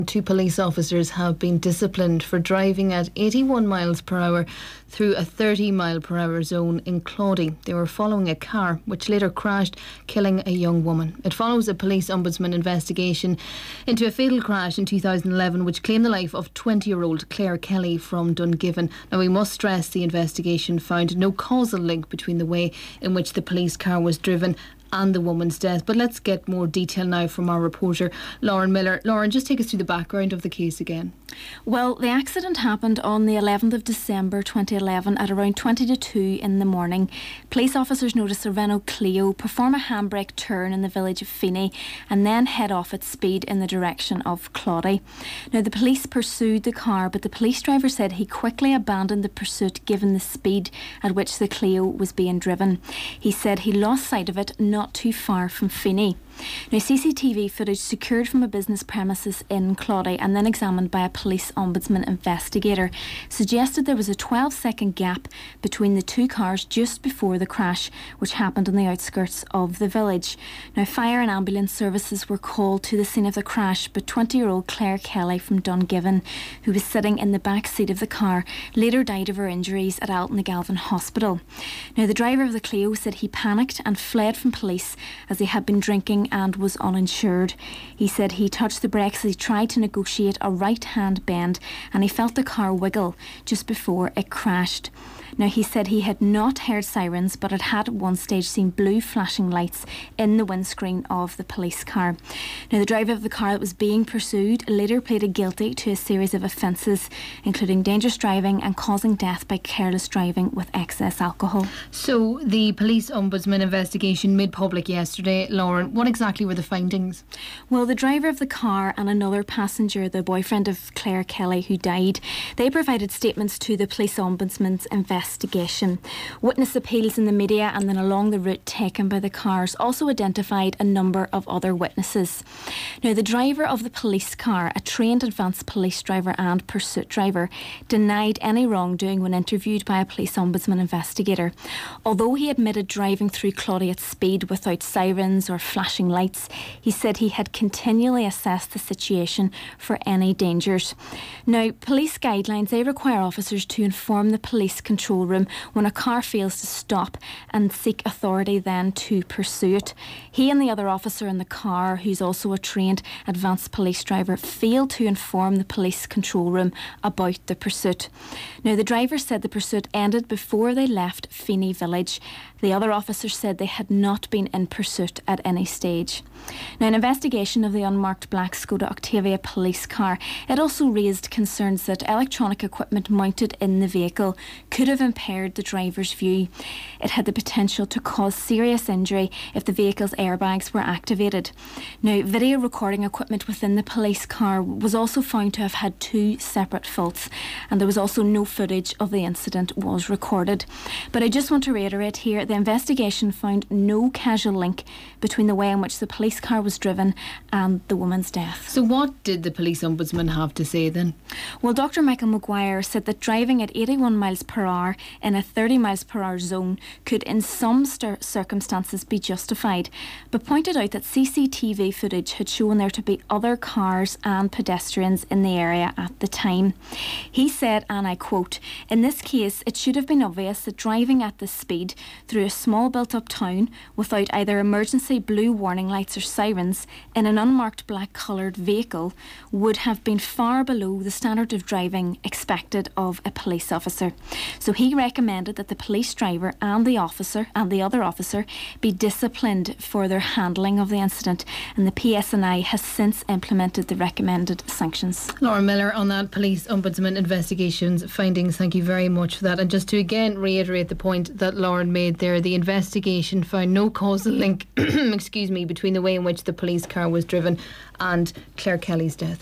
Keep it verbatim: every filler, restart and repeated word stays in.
Two police officers have been disciplined for driving at eighty-one miles per hour through a thirty mile per hour zone in Claudy. They were following a car which later crashed, killing a young woman. It follows a police ombudsman investigation into a fatal crash in two thousand eleven which claimed the life of twenty-year-old Claire Kelly from Dungiven. Now, we must stress the investigation found no causal link between the way in which the police car was driven and the woman's death. But let's get more detail now from our reporter Lauren Miller. Lauren, just take us through the background of the case again. Well, the accident happened on the eleventh of December twenty eleven at around twenty to two in the morning. Police officers noticed a Renault Clio perform a handbrake turn in the village of Feeney and then head off at speed in the direction of Claudy. Now, the police pursued the car, but the police driver said he quickly abandoned the pursuit given the speed at which the Clio was being driven. He said he lost sight of it not too far from Feeney. Now, C C T V footage secured from a business premises in Claudy and then examined by a police ombudsman investigator suggested there was a twelve second gap between the two cars just before the crash, which happened on the outskirts of the village. Now, fire and ambulance services were called to the scene of the crash, but twenty-year-old Claire Kelly from Dungiven, who was sitting in the back seat of the car, later died of her injuries at Alton-le-Galvin Hospital. Now, the driver of the Clio said he panicked and fled from police as he had been drinking and was uninsured. He said he touched the brakes as he tried to negotiate a right-hand bend and he felt the car wiggle just before it crashed. Now, he said he had not heard sirens but had had at one stage seen blue flashing lights in the windscreen of the police car. Now, the driver of the car that was being pursued later pleaded guilty to a series of offences, including dangerous driving and causing death by careless driving with excess alcohol. So, the police ombudsman investigation made public yesterday. Lauren, what exactly were the findings? Well, the driver of the car and another passenger, the boyfriend of Claire Kelly who died, they provided statements to the police ombudsman's investigation. Investigation. Witness appeals in the media and then along the route taken by the cars also identified a number of other witnesses. Now, the driver of the police car, a trained advanced police driver and pursuit driver, denied any wrongdoing when interviewed by a police ombudsman investigator. Although he admitted driving through Claudy at speed without sirens or flashing lights, he said he had continually assessed the situation for any dangers. Now, police guidelines, they require officers to inform the police control room when a car fails to stop and seek authority then to pursue it. He and the other officer in the car, who's also a trained advanced police driver, failed to inform the police control room about the pursuit. Now, the driver said the pursuit ended before they left Feeney village. The other officers said they had not been in pursuit at any stage. Now, an investigation of the unmarked black Skoda Octavia police car, it also raised concerns that electronic equipment mounted in the vehicle could have impaired the driver's view. It had the potential to cause serious injury if the vehicle's airbags were activated. Now, video recording equipment within the police car was also found to have had two separate faults, and there was also no footage of the incident was recorded. But I just want to reiterate here, the investigation found no causal link between the way in which the police car was driven and the woman's death. So what did the police ombudsman have to say then? Well, Doctor Michael Maguire said that driving at eighty-one miles per hour in a thirty miles per hour zone could in some st- circumstances be justified, but pointed out that C C T V footage had shown there to be other cars and pedestrians in the area at the time. He said, and I quote, "In this case, it should have been obvious that driving at this speed through a small built-up town without either emergency blue warning lights or sirens in an unmarked black-coloured vehicle would have been far below the standard of driving expected of a police officer." So he recommended that the police driver and the officer and the other officer be disciplined for their handling of the incident, and the P S N I has since implemented the recommended sanctions. Lauren Miller on that police ombudsman investigations findings. Thank you very much for that. And just to again reiterate the point that Lauren made there, the investigation found no causal link excuse me, between the way in which the police car was driven and Claire Kelly's death.